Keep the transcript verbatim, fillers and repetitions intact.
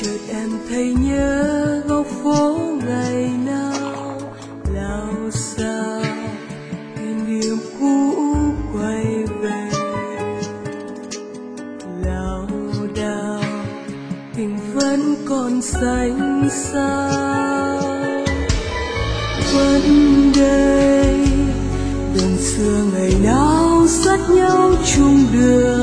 chợt em thấy nhớ góc phố ngày nào lao sao kỷ niệm cũ quay về, lao đao tình vẫn còn xanh xao. Vẫn đây đường xưa ngày nào dắt nhau chung đường,